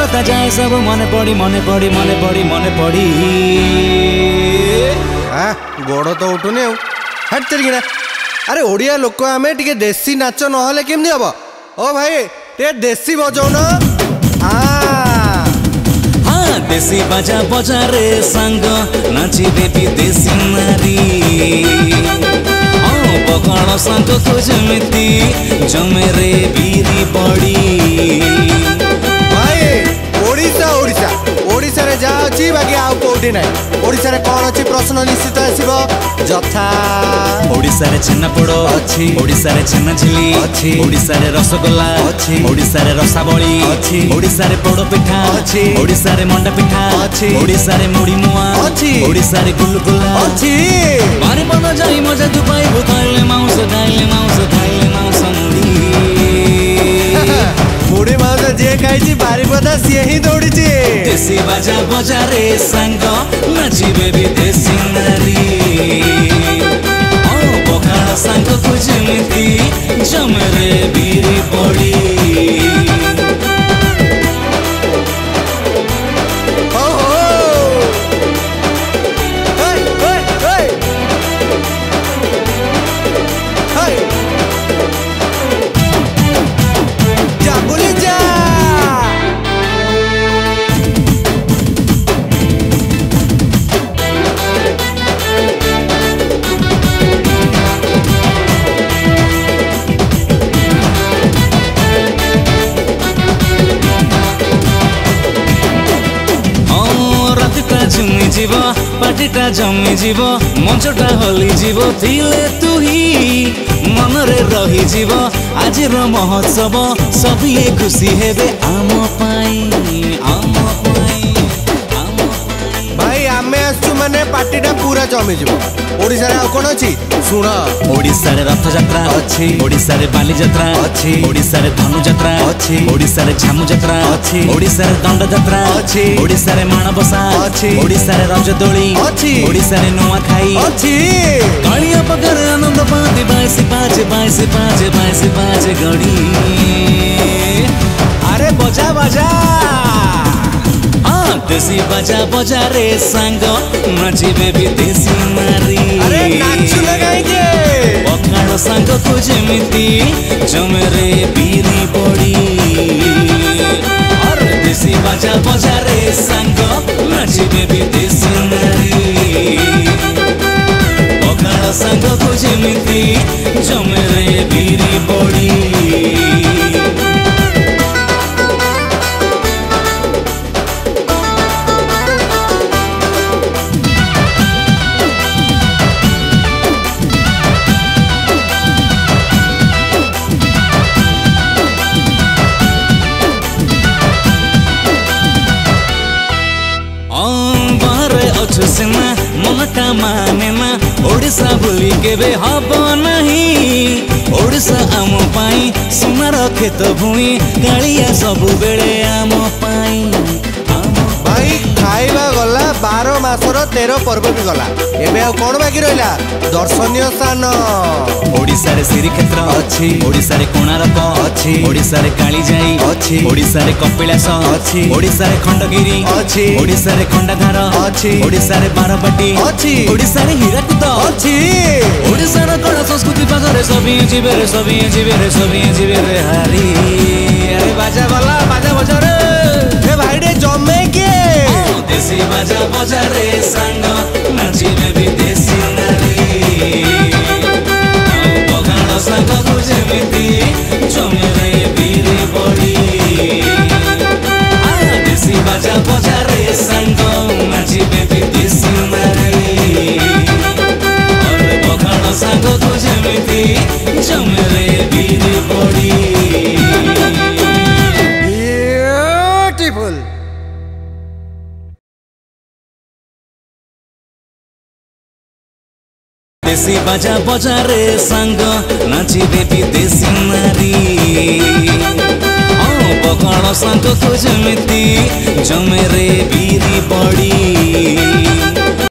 कथा जाए सब मने पड़ी मने पड़ी मने पड़ी मने पड़ी। गोड़ तो उठुनी हट चलना। अरे ओडिया लोक आमे टिके देसी नाच नहले केमती हम। ओ भाई टे देसी बजाऊ न। हाँ देसी बाजा बजा रे सांग नाचिबे विदेशी नारी। पकड़ सांग तो जमिति जमे रे बीरी पड़ी। भाई ओडिशा ओडिशा ओडिशा रे जा अछि बाकी आउ कोठी नै। ओडिशा रे कोन अछि प्रश्न निश्चित आसीबो जथा। ओडिशा रे छेनापोड़ अछि, ओडिशा रे छेना झिली अछि, ओडिशा रे रसगोल्ला अछि, ओडिशा रे रसाबली अछि, ओडिशा रे पोड़ पिठा अछि, ओडिशा रे मंडा पिठा अछि, ओडिशा रे मुड़ी मुआ अछि, ओडिशा रे गुलगुला अछि। बारे बन जाई मजा तू पाइबो खाइले मांस मुड़ी। मुड़ी मांस जे खाइछि बारीपदा सिए ही दौड़िछि। देसी बाजा बजा रे सांग नाचिबे विदेशी नारी। पखाड़ सांग को जमिति जमे रे बीरी पड़ी। पार्टीटा जमी जीव मंचटा हली जीव थिले तू ही मनरे रही जीव आज महोत्सव सभी खुशी हेबे आम पाई। भाई आमे आसु माने पार्टीटा पूरा जमी जीव। ओडिसा रे आ कोन अछि सुना। ओडिसा रे रथ यात्रा अछि, ओडिसा रे बाली यात्रा अछि, ओडिसा रे धनु यात्रा अछि, ओडिसा रे झामु यात्रा अछि, ओडिसा रे दंड यात्रा अछि, ओडिसा रे माणबसा अछि, ओडिसा रे रजदोली अछि, ओडिसा रे नुआखाई अछि। कालिया पगर आनंद पाती 22 गड़ी। अरे बजा बजा देसी बाजा बजा रे सांग नाचिबे विदेशी नारी। अरे नाचु लगाई जे पखाड़ सांग को जमिति जमे रे बीरी पड़ी। अरे देसी बाजा बजा रे सांग नाचिबे विदेशी नारी। पखाड़ सांग को जमिति जमे रे बीरी पड़ी। सिना मनटा माने ना ओडिशा भूली केबे हब नहीं। ओडिशा आम पाई सुनार खेत भूमि कालिया सबु बेले आम पाई। भाई खाइबा गला 12 मासर 13 पर्व भी गला। एबे आ कोन बाकी रहला दर्शनीय स्थान। ओडिशा रे श्रीक्षेत्र अछि, ओडिशा रे कोणार्क अछि, ओडिशा रे कालीजाई अछि, ओडिशा रे कपिलास अछि, ओडिशा रे खंडगिरी अछि, ओडिशा रे खंडाधार अछि, ओडिशा रे बारबाटी अछि, ओडिशा रे हीराकुद अछि। ओडिशा रे कला संस्कृति पागरे सभी जीवे रे हारी। अरे बाजा वाला बाजा बजा रे। ए भाई रे जमे के देसी बाजा बजा रे सांग नाचिबे विदेशी नारी। पखाड़ सांग को जमिति जमे रे बीरी पड़ी। देसी बाजा बजा रे सांग नाचिबे विदेशी नारी। पखाड़ सांग को जमिति जमे रे बीरी पड़ी। ब्यूटीफुल। देसी बाजा बजा रे सांग नाचिबे विदेशी नारी। पखाड़ सांग को जमिति जमे रे बीरी पड़ी।